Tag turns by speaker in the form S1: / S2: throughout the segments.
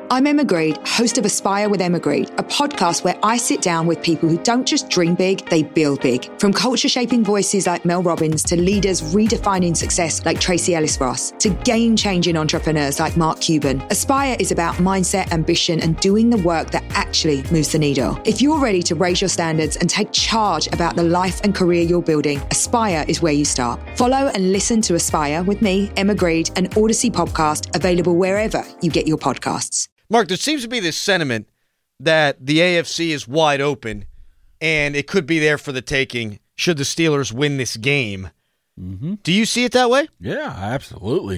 S1: I'm Emma Greed, host of Aspire with Emma Greed, a podcast where I sit down with people who don't just dream big, they build big. From culture-shaping voices like Mel Robbins to leaders redefining success like Tracy Ellis-Ross to game-changing entrepreneurs like Mark Cuban, Aspire is about mindset, ambition, and doing the work that actually moves the needle. If you're ready to raise your standards and take charge about the life and career you're building, Aspire is where you start. Follow and listen to Aspire with me, Emma Greed, an Odyssey podcast available wherever you get your podcasts.
S2: Mark, there seems to be this sentiment that the AFC is wide open and it could be there for the taking should the Steelers win this game.
S3: Mm-hmm.
S2: Do you see it that way?
S3: Yeah, absolutely.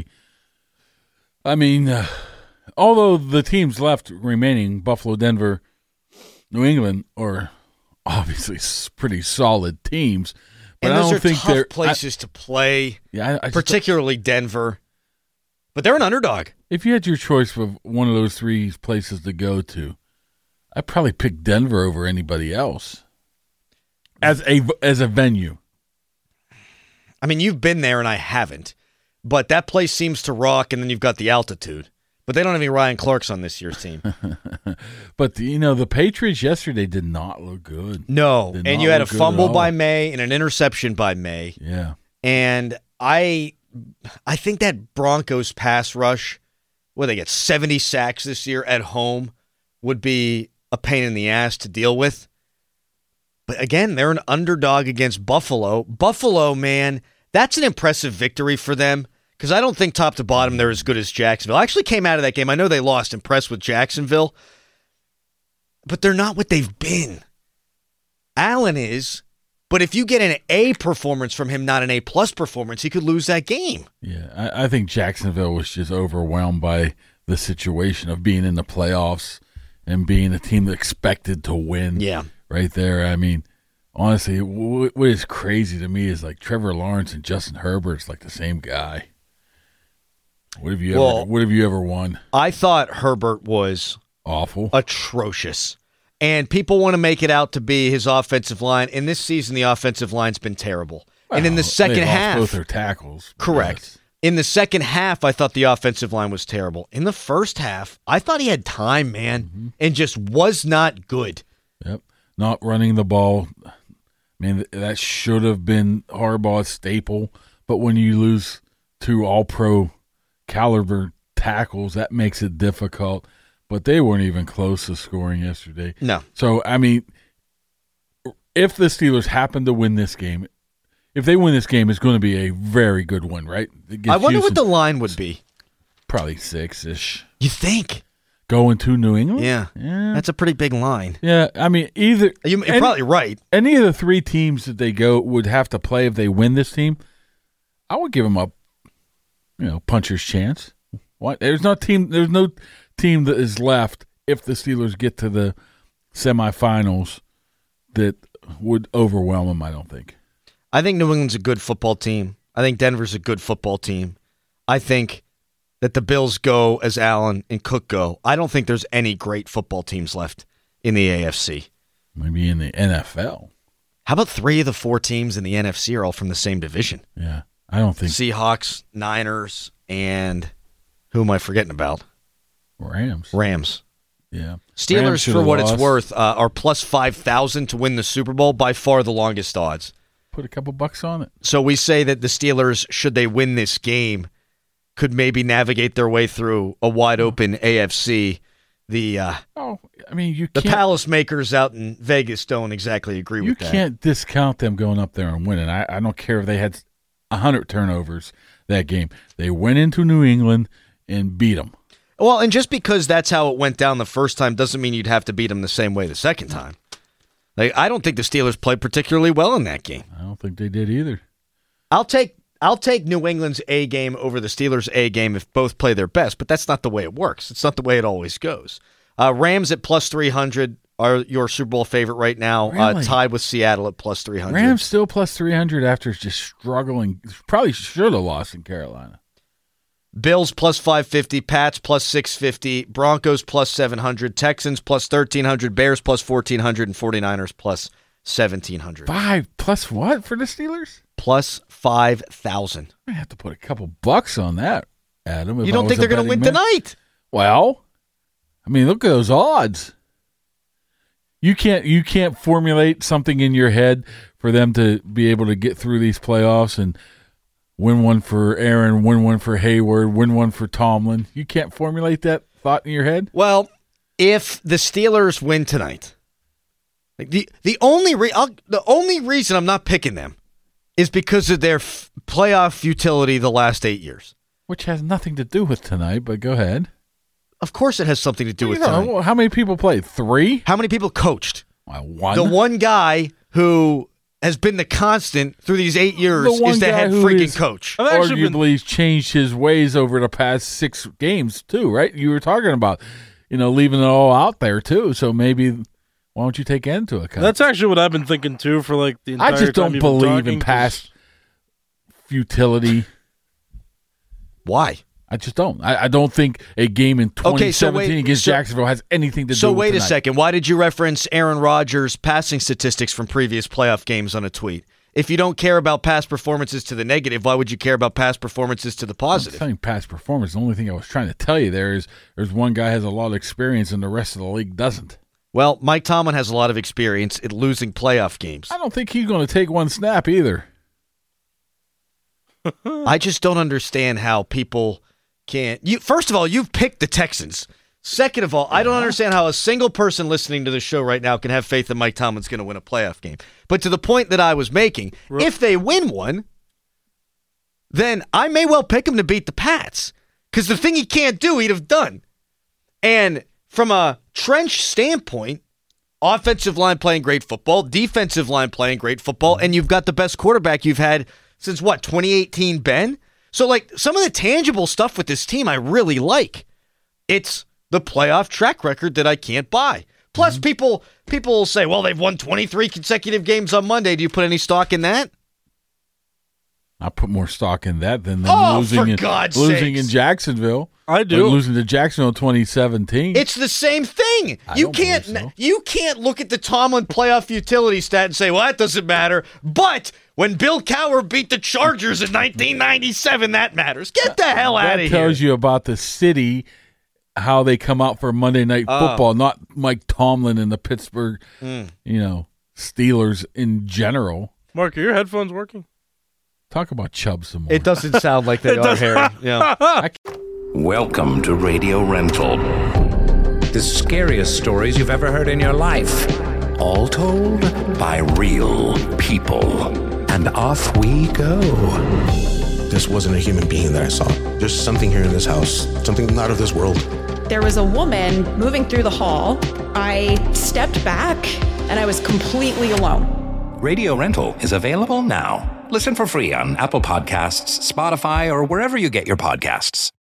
S3: I mean, although the teams left remaining, Buffalo, Denver, New England, are obviously pretty solid teams. But
S2: and those
S3: I don't
S2: are
S3: think
S2: tough places to play, particularly Denver. But they're an underdog.
S3: If you had your choice of one of those three places to go to, I'd probably pick Denver over anybody else as a venue.
S2: I mean, you've been there and I haven't, but that place seems to rock, and then you've got the altitude. But they don't have any Ryan Clarks on this year's team.
S3: But, the Patriots yesterday did not look good.
S2: No, and you had a fumble by May and an interception by May.
S3: Yeah.
S2: And I think that Broncos pass rush, where they get 70 sacks this year at home, would be a pain in the ass to deal with. But again, they're an underdog against Buffalo. Buffalo, man, that's an impressive victory for them because I don't think top to bottom they're as good as Jacksonville. I actually came out of that game. I know they lost, impressed with Jacksonville, but they're not what they've been. Allen is. But if you get an A performance from him, not an A-plus performance, he could lose that game.
S3: Yeah, I think Jacksonville was just overwhelmed by the situation of being in the playoffs and being a team that expected to win.
S2: Yeah.
S3: Right there. I mean, honestly, what is crazy to me is like Trevor Lawrence and Justin Herbert's like the same guy. What have you ever won? I thought
S2: Herbert was
S3: awful,
S2: atrocious. And people want to make it out to be his offensive line. In this season, the offensive line's been terrible.
S3: Well,
S2: and in the second half,
S3: both their tackles.
S2: Correct.
S3: Yes.
S2: In the second half, I thought the offensive line was terrible. In the first half, I thought he had time, man, and just was not good.
S3: Yep. Not running the ball. I mean, that should have been Harbaugh's staple. But when you lose two all-pro caliber tackles, that makes it difficult. But they weren't even close to scoring yesterday.
S2: No.
S3: So, I mean, if the Steelers happen to win this game, if they win this game, it's going to be a very good one, right?
S2: I wonder what the line would be.
S3: Probably 6-ish.
S2: You think?
S3: Going to New England?
S2: Yeah. That's a pretty big line.
S3: Yeah, I mean, you're
S2: probably right.
S3: Any of the three teams that they go would have to play if they win this team. I would give them a, puncher's chance. What? There's no team that is left if the Steelers get to the semifinals that would overwhelm them, I don't think.
S2: I think New England's a good football team. I think Denver's a good football team. I think that the Bills go as Allen and Cook go. I don't think there's any great football teams left in the AFC.
S3: Maybe in the NFL.
S2: How about 3 of the 4 teams in the NFC are all from the same division?
S3: Yeah, I don't think.
S2: Seahawks, Niners, and who am I forgetting about?
S3: Rams. Yeah.
S2: Steelers, for what it's worth, are plus 5,000 to win the Super Bowl, by far the longest odds.
S3: Put a couple bucks on it.
S2: So we say that the Steelers, should they win this game, could maybe navigate their way through a wide-open AFC. The Palace makers out in Vegas don't exactly agree with that.
S3: You can't discount them going up there and winning. I don't care if they had 100 turnovers that game. They went into New England and beat them.
S2: Well, and just because that's how it went down the first time doesn't mean you'd have to beat them the same way the second time. I don't think the Steelers played particularly well in that game.
S3: I don't think they did either.
S2: I'll take New England's A game over the Steelers' A game if both play their best, but that's not the way it works. It's not the way it always goes. Rams at plus 300 are your Super Bowl favorite right now,
S3: really?
S2: Tied with Seattle at plus 300.
S3: Rams still plus 300 after just struggling. Probably should have lost in Carolina.
S2: Bills plus 550, Pats plus 650, Broncos plus 700, Texans plus 1,300, Bears plus 1,400, and 49ers plus 1,700.
S3: 5 plus what for the Steelers?
S2: Plus 5,000.
S3: I have to put a couple bucks on that, Adam.
S2: You don't think they're going to win tonight?
S3: Well, I mean, look at those odds. You can't formulate something in your head for them to be able to get through these playoffs and win one for Aaron, win one for Hayward, win one for Tomlin. You can't formulate that thought in your head?
S2: Well, if the Steelers win tonight, like the only reason I'm not picking them is because of their playoff futility the last 8 years.
S3: Which has nothing to do with tonight, but go ahead.
S2: Of course it has something to do with tonight.
S3: How many people played? 3?
S2: How many people coached?
S3: One.
S2: The one guy who has been the constant through these 8 years is the head freaking coach.
S3: Arguably he's changed his ways over the past 6 games too, right? You were talking about, leaving it all out there too. So maybe why don't you take that into account?
S4: That's actually what I've been thinking too for like the entire time.
S3: I just don't believe in past futility.
S2: Why?
S3: I just don't. I don't think a game in 2017 against Jacksonville has anything to do with
S2: So wait
S3: tonight.
S2: a second. Why did you reference Aaron Rodgers' passing statistics from previous playoff games on a tweet? If you don't care about past performances to the negative, why would you care about past performances to the positive?
S3: I'm saying past performance. The only thing I was trying to tell you there is there's one guy has a lot of experience and the rest of the league doesn't.
S2: Well, Mike Tomlin has a lot of experience in losing playoff games.
S3: I don't think he's going to take one snap either.
S2: I just don't understand how people can't. First of all, you've picked the Texans. Second of all, I don't understand how a single person listening to the show right now can have faith that Mike Tomlin's going to win a playoff game. But to the point that I was making, if they win one, then I may well pick him to beat the Pats. Because the thing he can't do, he'd have done. And from a trench standpoint, offensive line playing great football, defensive line playing great football, and you've got the best quarterback you've had since, 2018, Ben? So, some of the tangible stuff with this team I really like. It's the playoff track record that I can't buy. Plus, people will say, well, they've won 23 consecutive games on Monday. Do you put any stock in that?
S3: I put more stock in that than
S2: losing
S3: in Jacksonville.
S4: I do.
S3: Losing to Jacksonville in 2017.
S2: It's the same thing. You can't look at the Tomlin playoff utility stat and say, well, that doesn't matter. But when Bill Cowher beat the Chargers in 1997, that matters. Get the hell out of here.
S3: That tells you about the city, how they come out for Monday Night Football, not Mike Tomlin and the Pittsburgh, Steelers in general.
S4: Mark, are your headphones working?
S3: Talk about Chubb some more.
S2: It doesn't sound like they are, Harry. Yeah.
S5: Welcome to Radio Rental. The scariest stories you've ever heard in your life. All told by real people. And off we go.
S6: This wasn't a human being that I saw. There's something here in this house, something not of this world.
S7: There was a woman moving through the hall. I stepped back and I was completely alone.
S5: Radio Rental is available now. Listen for free on Apple Podcasts, Spotify, or wherever you get your podcasts.